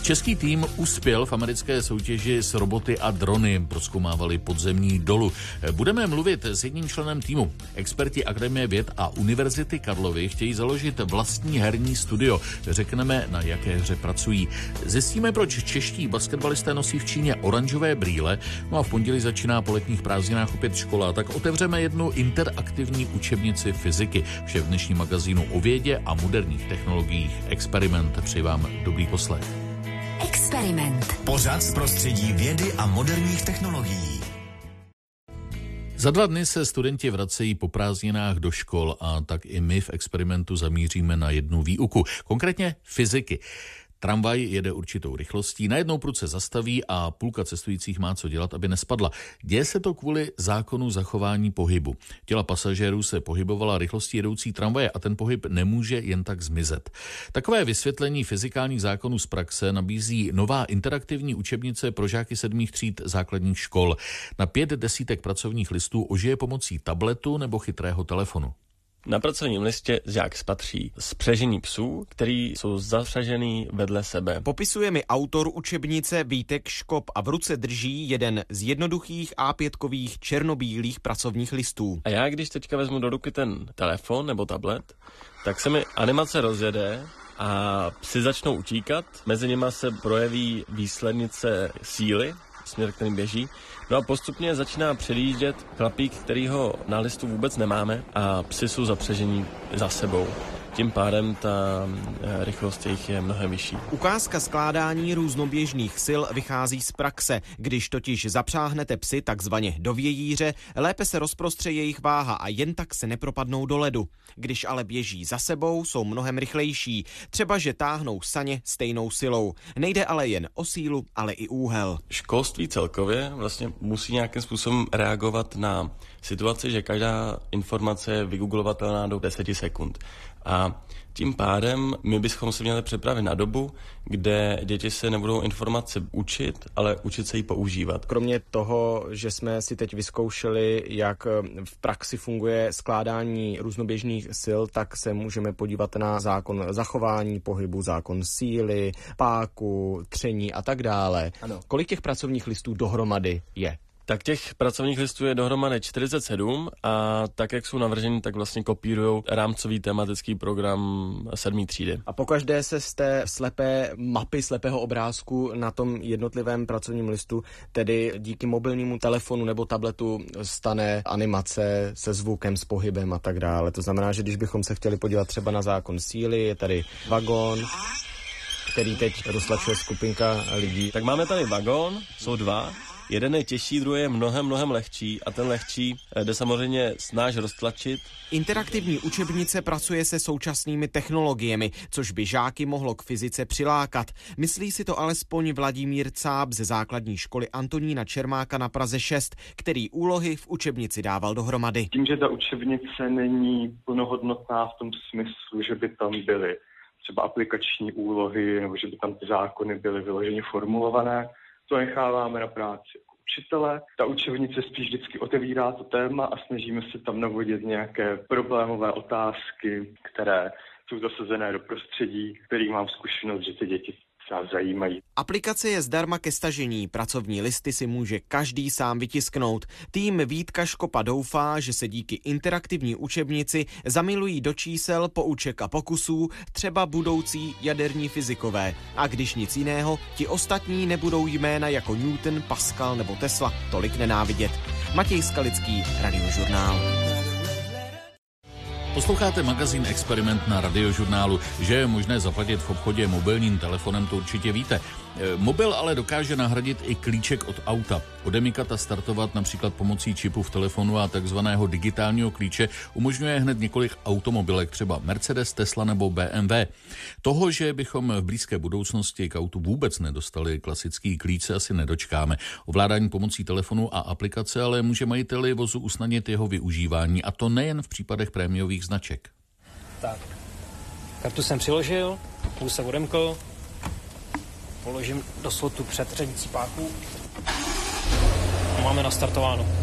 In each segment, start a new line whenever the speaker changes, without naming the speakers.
Český tým uspěl v americké soutěži s roboty a drony, prozkoumávali podzemní dolu. Budeme mluvit s jedním členem týmu. Experti Akademie věd a Univerzity Karlovy chtějí založit vlastní herní studio. Řekneme, na jaké hře pracují. Zjistíme, proč čeští basketbalisté nosí v Číně oranžové brýle. No a v pondělí začíná po letních prázdninách opět škola, tak otevřeme jednu interaktivní učebnici fyziky. Vše v dnešním magazínu o vědě a moderních technologiích Experiment. Přeji vám dobrý poslech.
Experiment.
Pořad z prostředí vědy a moderních technologií.
Za 2 dny se studenti vracejí po prázdninách do škol a tak i my v Experimentu zamíříme na jednu výuku, konkrétně fyziky. Tramvaj jede určitou rychlostí, na jednou prudce zastaví a půlka cestujících má co dělat, aby nespadla. Děje se to kvůli zákonu zachování pohybu. Těla pasažérů se pohybovala rychlostí jedoucí tramvaje a ten pohyb nemůže jen tak zmizet. Takové vysvětlení fyzikálních zákonů z praxe nabízí nová interaktivní učebnice pro žáky 7. tříd základních škol. Na 5 desítek pracovních listů ožije pomocí tabletu nebo chytrého telefonu.
Na pracovním listě žák spatří spřežení psů, který jsou zařažený vedle sebe.
Popisuje mi autor učebnice Vítek Škop a v ruce drží jeden z jednoduchých A5kových černobílých pracovních listů.
A já, když teďka vezmu do ruky ten telefon nebo tablet, tak se mi animace rozjede a psi začnou utíkat. Mezi nimi se projeví výslednice síly, směr, kterým běží. No a postupně začíná předjíždět chlapík, kterýho na listu vůbec nemáme a psi jsou zapřežení za sebou. Tím pádem ta rychlost jejich je mnohem vyšší.
Ukázka skládání různoběžných sil vychází z praxe. Když totiž zapřáhnete psy takzvaně do vějíře, lépe se rozprostře jejich váha a jen tak se nepropadnou do ledu. Když ale běží za sebou, jsou mnohem rychlejší. Třeba, že táhnou saně stejnou silou. Nejde ale jen o sílu, ale i úhel.
Školství celkově vlastně musí nějakým způsobem reagovat na situaci, že každá informace je vygooglovatelná do 10 sekund. A tím pádem my bychom se měli připravit na dobu, kde děti se nebudou informace učit, ale učit se ji používat.
Kromě toho, že jsme si teď vyzkoušeli, jak v praxi funguje skládání různoběžných sil, tak se můžeme podívat na zákon zachování pohybu, zákon síly, páku, tření a tak dále. Ano. Kolik těch pracovních listů dohromady je?
Tak těch pracovních listů je dohromady 47 a tak, jak jsou navrženi, tak vlastně kopírujou rámcový tematický program 7. třídy.
A pokaždé se z té slepé mapy, slepého obrázku na tom jednotlivém pracovním listu, tedy díky mobilnímu telefonu nebo tabletu, stane animace se zvukem, s pohybem a tak dále. To znamená, že když bychom se chtěli podívat třeba na zákon síly, je tady vagon, který teď roztlačuje skupinka lidí.
Tak máme tady vagon, jsou 2. Jeden je těžší, druhý je mnohem lehčí a ten lehčí jde samozřejmě snáš roztlačit.
Interaktivní učebnice pracuje se současnými technologiemi, což by žáky mohlo k fyzice přilákat. Myslí si to alespoň Vladimír Cáb ze základní školy Antonína Čermáka na Praze 6, který úlohy v učebnici dával dohromady.
Tím, že ta učebnice není plnohodnotná v tom smyslu, že by tam byly třeba aplikační úlohy nebo že by tam ty zákony byly vyloženě formulované, to necháváme na práci učitele. Ta učebnice spíš vždycky otevírá to téma a snažíme se tam navodit nějaké problémové otázky, které jsou zasazené do prostředí, kterých mám zkušenost, že ty děti nás zajímají.
Aplikace je zdarma ke stažení, pracovní listy si může každý sám vytisknout. Tým Vítka Škopa doufá, že se díky interaktivní učebnici zamilují do čísel, pouček a pokusů třeba budoucí jaderní fyzikové. A když nic jiného, ti ostatní nebudou jména jako Newton, Pascal nebo Tesla tolik nenávidět. Matěj Skalický, Radiožurnál.
Posloucháte magazín Experiment na Radiožurnálu. Že je možné zaplatit v obchodě mobilním telefonem, to určitě víte. Mobil ale dokáže nahradit i klíček od auta. Odemykat a startovat například pomocí čipu v telefonu a takzvaného digitálního klíče umožňuje hned několik automobilek, třeba Mercedes, Tesla nebo BMW. Toho, že bychom v blízké budoucnosti k autu vůbec nedostali klasický klíč, se asi nedočkáme. Ovládání pomocí telefonu a aplikace ale může majiteli vozu usnadnit jeho využívání, a to nejen v případech prémiových značek.
Tak, kartu jsem přiložil, půl se odemkl, položím do slotu před řadicí páku a máme nastartováno.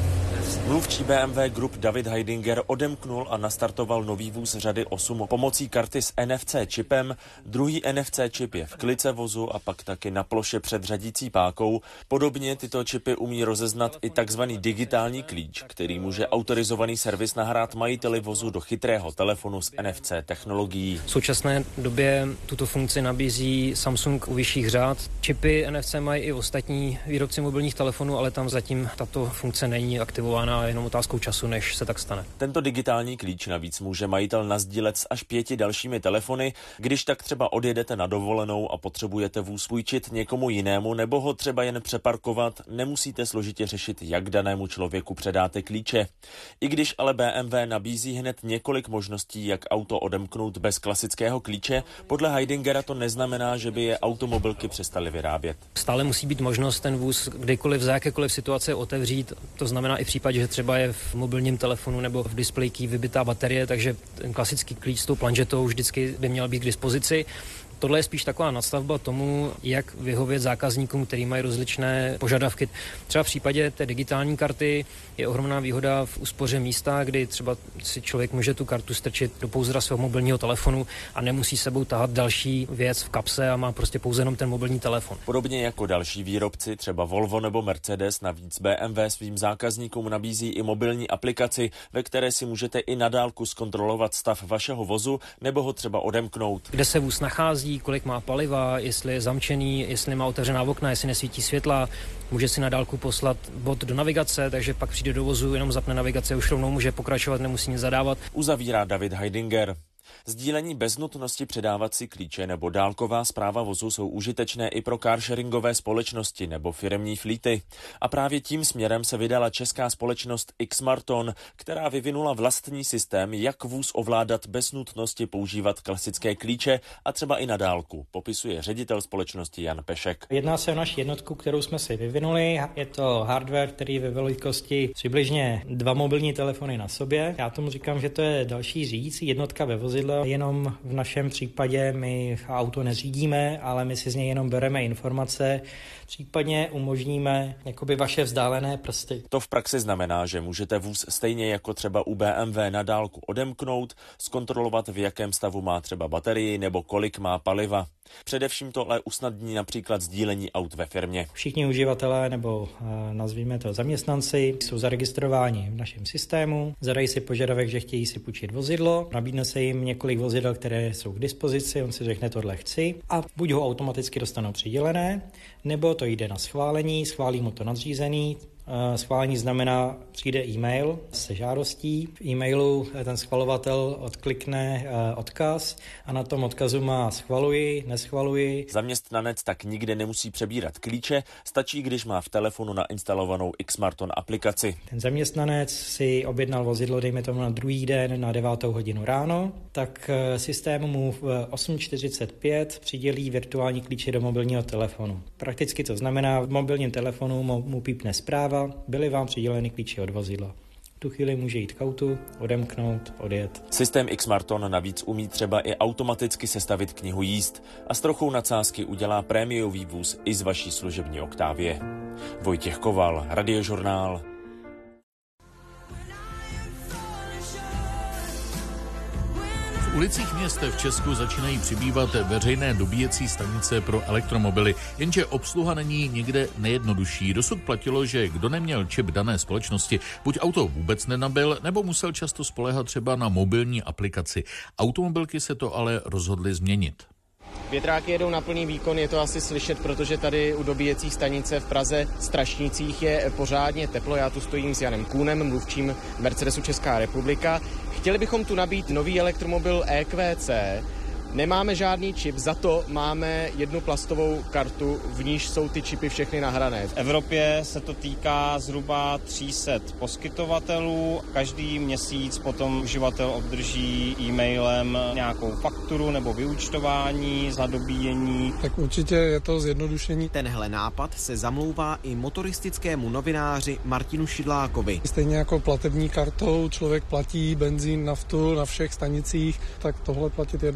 Mluvčí BMW Group David Heidinger odemknul a nastartoval nový vůz řady 8 pomocí karty s NFC čipem. Druhý NFC čip je v klice vozu a pak taky na ploše před řadící pákou. Podobně tyto čipy umí rozeznat i takzvaný digitální klíč, který může autorizovaný servis nahrát majiteli vozu do chytrého telefonu s NFC technologií.
V současné době tuto funkci nabízí Samsung u vyšších řád. Čipy NFC mají i ostatní výrobci mobilních telefonů, ale tam zatím tato funkce není aktivována, jenom otázkou času, než se tak stane.
Tento digitální klíč navíc může majitel nasdílet s až 5 dalšími telefony, když tak třeba odjedete na dovolenou a potřebujete vůz půjčit někomu jinému nebo ho třeba jen přeparkovat, nemusíte složitě řešit, jak danému člověku předáte klíče. I když ale BMW nabízí hned několik možností, jak auto odemknout bez klasického klíče, podle Heidingera to neznamená, že by je automobilky přestaly vyrábět.
Stále musí být možnost ten vůz kdykoliv za jakékoliv situace otevřít. To znamená i v případě, že třeba je v mobilním telefonu nebo v displejky vybitá baterie, takže ten klasický klíč s tou planžetou vždycky by měl být k dispozici. Tohle je spíš taková nadstavba tomu, jak vyhovět zákazníkům, který mají rozličné požadavky. Třeba v případě té digitální karty je ohromná výhoda v úspoře místa, kdy třeba si člověk může tu kartu strčit do pouzdra svého mobilního telefonu a nemusí sebou tahat další věc v kapse a má prostě pouze jenom ten mobilní telefon.
Podobně jako další výrobci, třeba Volvo nebo Mercedes, navíc BMW svým zákazníkům nabízí i mobilní aplikaci, ve které si můžete i na dálku zkontrolovat stav vašeho vozu nebo ho třeba odemknout.
Kde se vůz nachází, kolik má paliva, jestli je zamčený, jestli má otevřená okna, jestli nesvítí světla, může si na dálku poslat bod do navigace, takže pak přijde do vozu, jenom zapne navigaci a už rovnou může pokračovat, nemusí nic zadávat.
Uzavírá David Heidinger. Sdílení bez nutnosti předávat si klíče nebo dálková správa vozu jsou užitečné i pro carsharingové společnosti nebo firemní flíty. A právě tím směrem se vydala česká společnost Xmarton, která vyvinula vlastní systém, jak vůz ovládat bez nutnosti používat klasické klíče a třeba i na dálku, popisuje ředitel společnosti Jan Pešek.
Jedná se o naši jednotku, kterou jsme si vyvinuli. Je to hardware, který je ve velikosti přibližně 2 mobilní telefony na sobě. Já tomu říkám, že to je další řídící jednotka ve vozidle. Jenom v našem případě my auto neřídíme, ale my si z něj jenom bereme informace, případně umožníme jakoby vaše vzdálené prsty.
To v praxi znamená, že můžete vůz stejně jako třeba u BMW na dálku odemknout, zkontrolovat, v jakém stavu má třeba baterii nebo kolik má paliva. Především to ale usnadní například sdílení aut ve firmě.
Všichni uživatelé nebo nazvíme to zaměstnanci jsou zaregistrováni v našem systému, zadají si požadavek, že chtějí si půjčit vozidlo, nabídne se jim několik vozidel, které jsou k dispozici, on si řekne tohle chci a buď ho automaticky dostanou přidělené, nebo to jde na schválení, schválí mu to nadřízený. Schválení znamená, přijde e-mail se žádostí. V e-mailu ten schvalovatel odklikne odkaz a na tom odkazu má schvaluji, neschvaluji.
Zaměstnanec tak nikde nemusí přebírat klíče, stačí, když má v telefonu nainstalovanou Xmarton aplikaci.
Ten zaměstnanec si objednal vozidlo, dejme tomu na druhý den na 9 hodinu ráno, tak systém mu v 8:45 přidělí virtuální klíče do mobilního telefonu. Prakticky to znamená, v mobilním telefonu mu pípne zpráva, byly vám přiděleny klíče od vozidla. V tu chvíli může jít k autu, odemknout, odjet.
Systém Xmarton navíc umí třeba i automaticky sestavit knihu jízd a s trochou nadsázky udělá prémiový vůz i z vaší služební Octavie. Vojtěch Koval, Radiožurnál.
V ulicích měst v Česku začínají přibývat veřejné dobíjecí stanice pro elektromobily, jenže obsluha není nikde nejjednodušší. Dosud platilo, že kdo neměl čip dané společnosti, buď auto vůbec nenabil, nebo musel často spoléhat třeba na mobilní aplikaci. Automobilky se to ale rozhodly změnit.
Větráky jedou na plný výkon, je to asi slyšet, protože tady u dobíjecí stanice v Praze Strašnicích je pořádně teplo. Já tu stojím s Janem Kůnem, mluvčím Mercedesu Česká republika. Chtěli bychom tu nabít nový elektromobil EQC. Nemáme žádný čip, za to máme jednu plastovou kartu, v níž jsou ty čipy všechny nahrané.
V Evropě se to týká zhruba 300 poskytovatelů. Každý měsíc potom uživatel obdrží e-mailem nějakou fakturu nebo vyúčtování za dobíjení.
Tak určitě je to zjednodušení.
Tenhle nápad se zamlouvá i motoristickému novináři Martinu Šidlákovi.
Stejně jako platební kartou člověk platí benzín, naftu na všech stanicích, tak tohle platit jednou kartou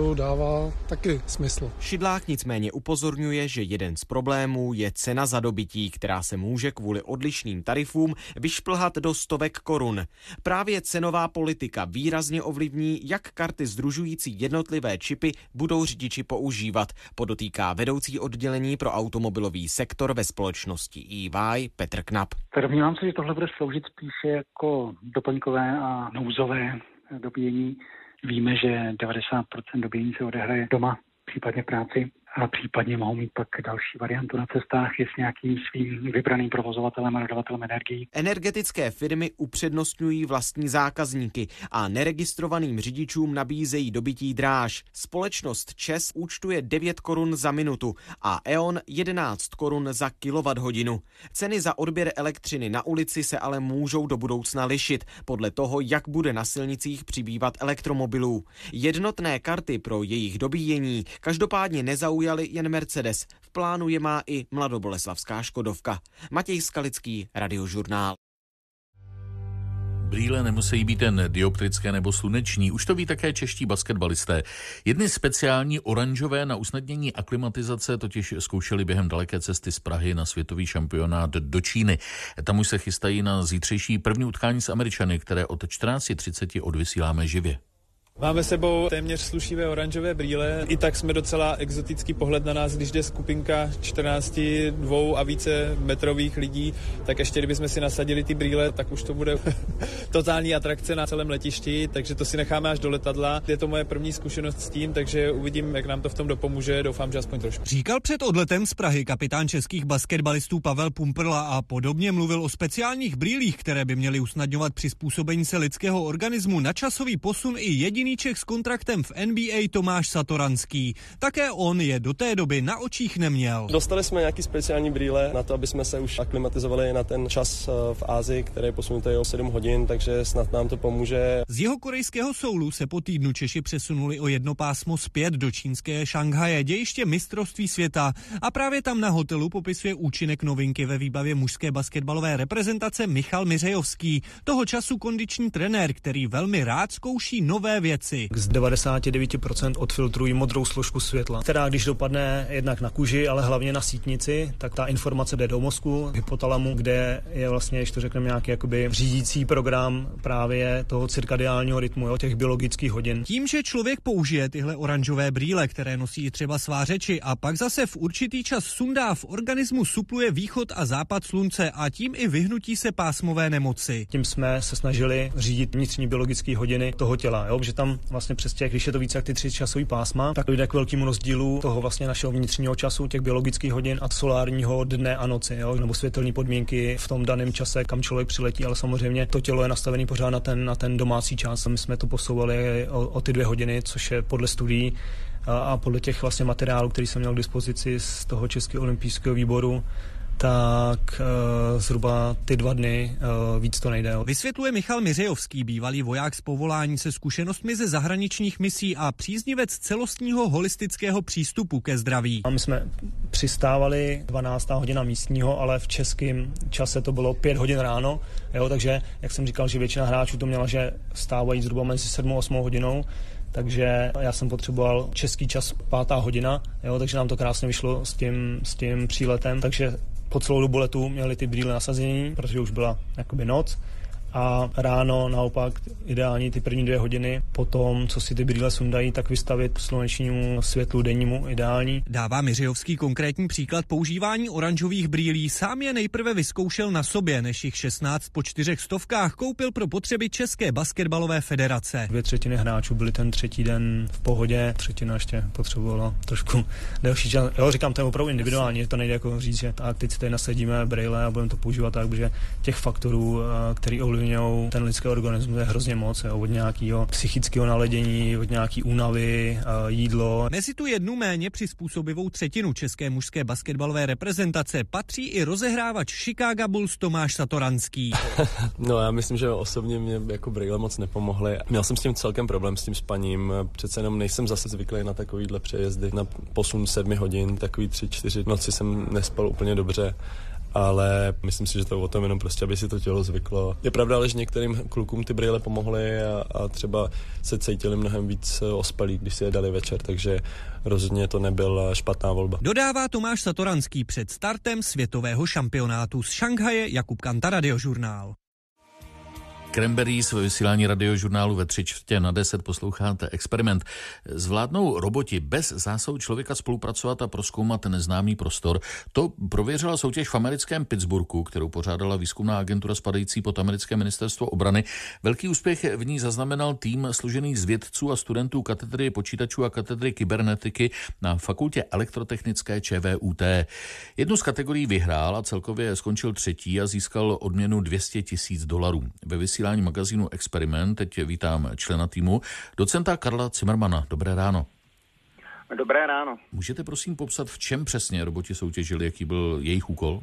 jako dává taky smysl.
Šidlák nicméně upozorňuje, že jeden z problémů je cena za dobytí, která se může kvůli odlišným tarifům vyšplhat do stovek korun. Právě cenová politika výrazně ovlivní, jak karty sdružující jednotlivé čipy budou řidiči používat, podotýká vedoucí oddělení pro automobilový sektor ve společnosti EY Petr Knap.
Domnívám se, že tohle bude sloužit spíše jako doplňkové a nouzové dobíjení. Víme, že 90% dobíjení se odehraje doma, případně v práci, a případně mohou mít pak další variantu na cestách je s nějakým svým vybraným provozovatelem a dodavatelem energií.
Energetické firmy upřednostňují vlastní zákazníky a neregistrovaným řidičům nabízejí dobytí dráž. Společnost ČEZ účtuje 9 korun za minutu a E.ON 11 korun za kilowatthodinu. Ceny za odběr elektřiny na ulici se ale můžou do budoucna lišit podle toho, jak bude na silnicích přibývat elektromobilů. Jednotné karty pro jejich dobíjení každopádně nezaujaly jen Mercedes. V plánu je má i mladoboleslavská Škodovka. Matěj Skalický, Radiožurnál.
Brýle nemusí být jen dioptrické nebo sluneční, už to ví také čeští basketbalisté. Jedny speciální oranžové na usnadnění aklimatizace totiž zkoušeli během daleké cesty z Prahy na světový šampionát do Číny. Tam už se chystají na zítřejší první utkání s Američany, které od 14:30 odvysíláme živě.
Máme sebou téměř slušivé oranžové brýle, i tak jsme docela exotický pohled na nás, když jde skupinka 14, 2 a více metrových lidí, tak ještě kdybychom si nasadili ty brýle, tak už to bude totální atrakce na celém letišti, takže to si necháme až do letadla. Je to moje první zkušenost s tím, takže uvidím, jak nám to v tom dopomůže, doufám, že aspoň trošku.
Říkal před odletem z Prahy kapitán českých basketbalistů Pavel Pumprla a podobně mluvil o speciálních brýlích, které by měly usnadňovat přizpůsobení se lidského organismu na časový posun i jediný Čech s kontraktem v NBA Tomáš Satoranský. Také on je do té doby na očích neměl.
Dostali jsme nějaký speciální brýle na to, aby jsme se už aklimatizovali na ten čas v Asii, který je posunutý o 7 hodin, takže snad nám to pomůže.
Z jihokorejského Soulu se po týdnu Češi přesunuli o jedno pásmo zpět do čínské Šanghaje, dějiště mistrovství světa. A právě tam na hotelu popisuje účinek novinky ve výbavě mužské basketbalové reprezentace Michal Miřejovský, toho času kondiční trenér, který velmi rád zkouší nové věci.
Z 99% odfiltrují modrou složku světla, která když dopadne jednak na kůži, ale hlavně na sítnici, tak ta informace jde do mozku, hypotalamu, kde je vlastně, když to řekneme, nějaký jakoby řídící program právě toho cirkadiálního rytmu, těch biologických hodin.
Tím, že člověk použije tyhle oranžové brýle, které nosí třeba svářeči a pak zase v určitý čas sundá, v organismu supluje východ a západ slunce a tím i vyhnutí se pásmové nemoci.
Tím jsme se snažili řídit vnitřní biologické hodiny toho těla, že tam vlastně přes těch, když je to více jak ty 3 časový pásma, tak dojde k velkému rozdílu toho vlastně našeho vnitřního času, těch biologických hodin a solárního dne a noci, nebo světelné podmínky v tom daném čase, kam člověk přiletí, ale samozřejmě to tělo je nastavené pořád na ten domácí čas. My jsme to posouvali o ty 2 hodiny, což je podle studií a podle těch vlastně materiálů, který jsem měl k dispozici z toho Českého olympijského výboru, tak zhruba ty 2 dny víc to nejde.
Vysvětluje Michal Miřejovský, bývalý voják z povolání se zkušenostmi ze zahraničních misí a příznivec celostního holistického přístupu ke zdraví.
A my jsme přistávali 12. hodina místního, ale v českém čase to bylo 5 hodin ráno, takže jak jsem říkal, že většina hráčů to měla, že stávají zhruba mezi 7 a 8 hodinou, takže já jsem potřeboval český čas 5. hodina, takže nám to krásně vyšlo s tím příletem, takže po celou dobu letu měli ty brýle nasazení, protože už byla jakoby noc a ráno naopak ideální ty první 2 hodiny, potom, co si ty brýle sundají, tak vystavit slunečnímu světlu dennímu ideální.
Dává Miřejovský konkrétní příklad používání oranžových brýlí. Sám je nejprve vyzkoušel na sobě, než jich 16 po 400 koupil pro potřeby České basketbalové federace.
2/3 hráčů byli ten 3. den v pohodě, 1/3 ještě potřebovala trošku delší čas. Říkám, to je opravdu individuální, to nejde jako říct, že tak teď si tady nasadíme brýle a budeme to používat tak, protože těch faktorů, který ovlivňují ten lidský organismus, je hrozně moc, od nějakého psychického naladění, od nějaký únavy, jídlo.
Mezi tu jednu méně přizpůsobivou 1/3 české mužské basketbalové reprezentace patří i rozehrávač Chicago Bulls Tomáš Satoranský.
No, já myslím, že osobně mě jako brýle moc nepomohly. Měl jsem s tím celkem problém, s tím spaním. Přece jenom nejsem zase zvyklý na takovýhle přejezdy, na posun 7 hodin, takový 3-4 noci jsem nespal úplně dobře. ale myslím si, že to o tom jenom prostě, aby si to tělo zvyklo. Je pravda, ale že některým klukům ty brýle pomohly a třeba se cítili mnohem víc ospalí, když si je dali večer, takže rozhodně to nebyla špatná volba.
Dodává Tomáš Satoranský před startem světového šampionátu z Šanghaje. Jakub Kanta, Radiožurnál.
Cranberries ve vysílání Radiožurnálu ve 9:45 posloucháte Experiment. Zvládnou roboti bez zásahu člověka spolupracovat a prozkoumat neznámý prostor? To prověřila soutěž v americkém Pittsburghu, kterou pořádala výzkumná agentura spadající pod americké ministerstvo obrany. Velký úspěch v ní zaznamenal tým složený z vědců a studentů katedry počítačů a katedry kybernetiky na fakultě elektrotechnické ČVUT. Jednu z kategorií vyhrál a celkově skončil třetí a získal odměnu $200,000. Ve vysílání magazínu Experiment teď vítám člena týmu, docenta Karla Zimmermana. Dobré ráno.
Dobré ráno.
Můžete prosím popsat, v čem přesně roboti soutěžili, jaký byl jejich úkol?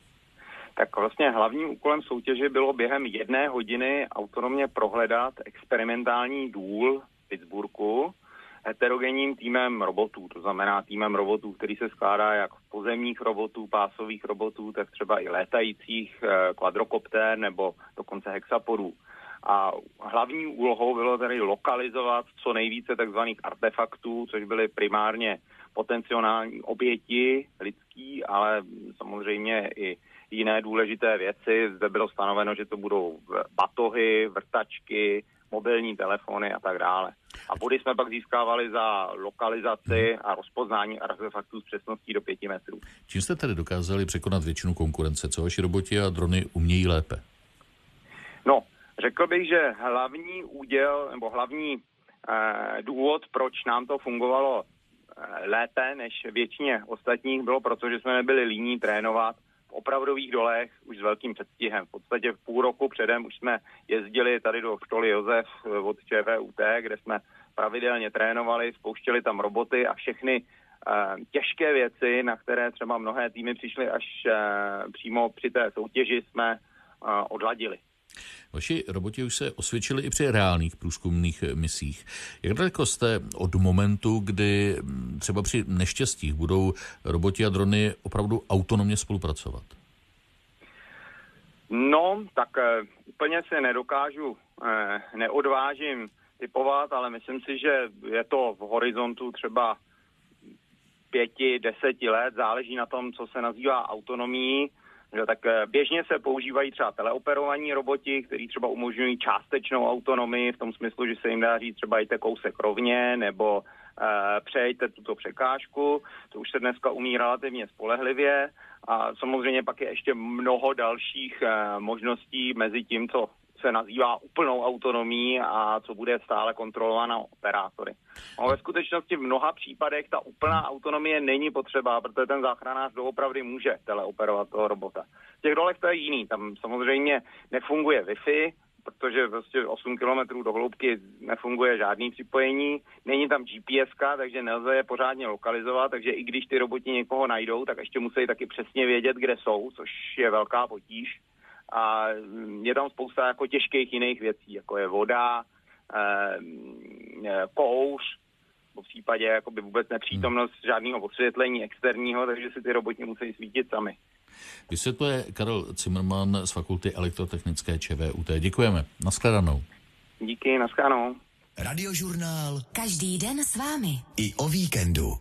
Tak vlastně hlavním úkolem soutěže bylo během 1 hodiny autonomně prohledat experimentální důl v Pittsburghu heterogenním týmem robotů, to znamená týmem robotů, který se skládá jak pozemních robotů, pásových robotů, tak třeba i létajících kvadrokoptér nebo dokonce hexapodů. A hlavní úlohou bylo tedy lokalizovat co nejvíce takzvaných artefaktů, což byly primárně potenciální oběti lidský, ale samozřejmě i jiné důležité věci. Zde bylo stanoveno, že to budou batohy, vrtačky, mobilní telefony a tak dále. A body jsme pak získávali za lokalizaci a rozpoznání artefaktů s přesností do 5 metrů.
Čím jste tedy dokázali překonat většinu konkurence? Co vaši roboti a drony umějí lépe?
No, řekl bych, že hlavní úděl nebo hlavní důvod, proč nám to fungovalo lépe než většině ostatních, bylo proto, že jsme nebyli líní trénovat v opravdových dolech už s velkým předstihem. V podstatě v půl roku předem už jsme jezdili tady do školy Josef od ČVUT, kde jsme pravidelně trénovali, spouštěli tam roboty a všechny těžké věci, na které třeba mnohé týmy přišly až přímo při té soutěži, jsme odladili.
Vaši roboti už se osvědčili i při reálných průzkumných misích. Jak daleko jste od momentu, kdy třeba při neštěstích budou roboti a drony opravdu autonomně spolupracovat?
No, tak úplně si neodvážím typovat, ale myslím si, že je to v horizontu třeba 5-10 let, záleží na tom, co se nazývá autonomií. Že tak běžně se používají třeba teleoperovaní roboti, kteří třeba umožňují částečnou autonomii v tom smyslu, že se jim dá říct třeba jděte kousek rovně nebo přejďte tuto překážku. To už se dneska umí relativně spolehlivě a samozřejmě pak je ještě mnoho dalších možností mezi tím, co se nazývá úplnou autonomií a co bude stále kontrolováno operátory. No, ve skutečnosti v mnoha případech ta úplná autonomie není potřeba, protože ten záchranář doopravdy může teleoperovat toho robota. V těch dolech to je jiný, tam samozřejmě nefunguje Wi-Fi, protože prostě 8 kilometrů do hloubky nefunguje žádný připojení, není tam GPS-ka, takže nelze je pořádně lokalizovat, takže i když ty roboti někoho najdou, tak ještě musí taky přesně vědět, kde jsou, což je velká potíž. A je tam spousta jako těžkých jiných věcí, jako je voda, kouř, v případě jakoby vůbec nepřítomnost žádného osvětlení externího, takže si ty roboti musí svítit sami.
Vysvětluje Karel Zimmerman z fakulty elektrotechnické ČVUT. Děkujeme. Naschledanou.
Díky, naschledanou.
Radiožurnál.
Každý den s vámi.
I o víkendu.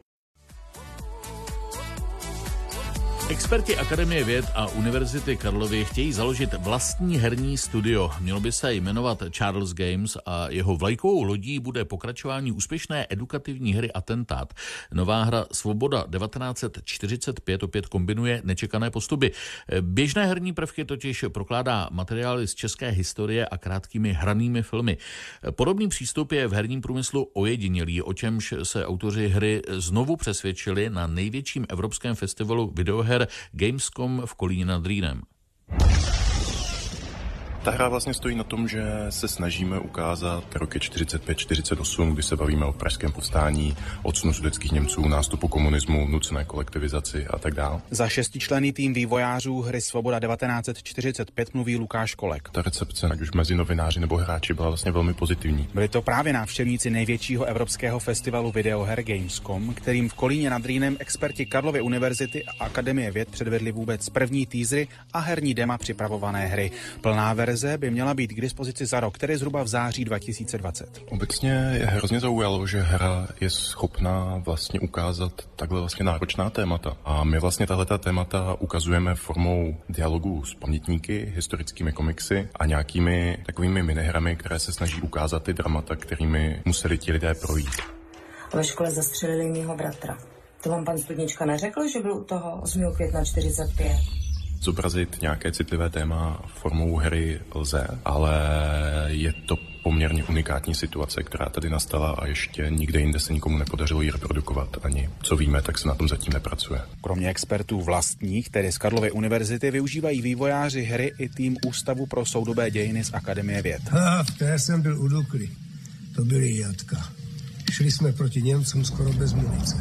Experti Akademie věd a Univerzity Karlovy chtějí založit vlastní herní studio. Mělo by se jmenovat Charles Games a jeho vlajkovou lodí bude pokračování úspěšné edukativní hry Atentát. Nová hra Svoboda 1945 opět kombinuje nečekané postupy. Běžné herní prvky totiž prokládá materiály z české historie a krátkými hranými filmy. Podobný přístup je v herním průmyslu ojedinělý, o čemž se autoři hry znovu přesvědčili na největším evropském festivalu videoher Gamescom v Kolíně nad Rýnem.
Ta hra vlastně stojí na tom, že se snažíme ukázat roky 45-48, kdy se bavíme o pražském povstání, odsunu sudetských Němců, nástupu komunismu, nucené kolektivizaci a tak dále.
Za 6členný tým vývojářů hry Svoboda 1945 mluví Lukáš Kolek.
Ta recepce, ať už mezi novináři nebo hráči, byla vlastně velmi pozitivní.
Byli to právě návštěvníci největšího evropského festivalu videoher Gamescom, kterým v Kolíně nad Rýnem experti Karlovy univerzity a Akademie věd předvedli vůbec první teasery a herní dema připravované hry. Plná verze by měla být k dispozici za rok, tedy zhruba v září 2020.
Obecně je hrozně zaujalo, že hra je schopná vlastně ukázat takhle vlastně náročná témata. A my vlastně tahleta témata ukazujeme formou dialogu s pamětníky, historickými komiksy a nějakými takovými minihrami, které se snaží ukázat ty dramata, kterými museli ti lidé projít.
Ve škole zastřelili mýho bratra. To vám pan Studnička neřekl, že byl u toho 8. května 45?
Zobrazit nějaké citlivé téma formou hry lze, ale je to poměrně unikátní situace, která tady nastala a ještě nikde jinde se nikomu nepodařilo ji reprodukovat. Ani co víme, tak se na tom zatím nepracuje.
Kromě expertů vlastních, tedy z Karlovy univerzity, využívají vývojáři hry i tým Ústavu pro soudobé dějiny z Akademie věd.
V té jsem byl u Dukly. To byly jatka. Šli jsme proti Němcům skoro bez munice.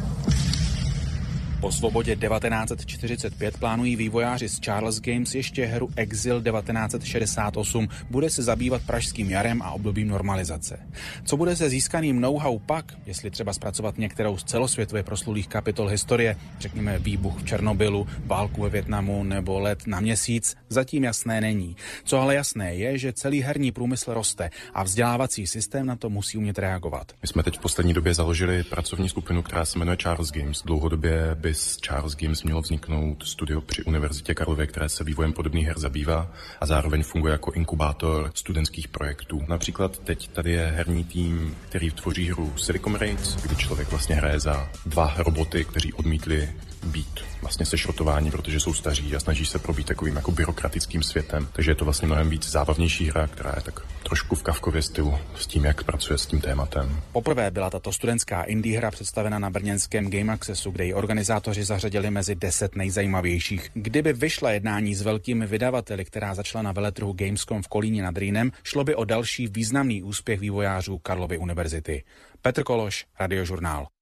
Po Svobodě 1945 plánují vývojáři z Charles Games ještě hru Exil 1968. Bude se zabývat pražským jarem a obdobím normalizace. Co bude se získaným know-how pak, jestli třeba zpracovat některou z celosvětově proslulých kapitol historie, řekněme výbuch v Černobylu, válku ve Vietnamu nebo let na Měsíc, zatím jasné není. Co ale jasné je, že celý herní průmysl roste a vzdělávací systém na to musí umět reagovat.
My jsme teď v poslední době založili pracovní skupinu, která se jmenuje Charles Games. Dlouhodobě z Charles Games mělo vzniknout studio při Univerzitě Karlově, které se vývojem podobných her zabývá a zároveň funguje jako inkubátor studentských projektů. Například teď tady je herní tým, který tvoří hru Silicon Raids, kdy člověk vlastně hraje za 2 roboty, kteří odmítli být vlastně sešrotováni, protože jsou staří a snaží se probít takovým jako byrokratickým světem. Takže je to vlastně mnohem víc zábavnější hra, která je tak trošku v Kafkově stylu s tím, jak pracuje s tím tématem.
Poprvé byla tato studentská indie hra představena na brněnském Game Accessu, kde ji organizátoři zařadili mezi 10 nejzajímavějších. Kdyby vyšla jednání s velkými vydavateli, která začala na veletrhu Gamescom v Kolíně nad Rýnem, šlo by o další významný úspěch vývojářů Karlovy univerzity. Petr Kološ, Radiožurnál.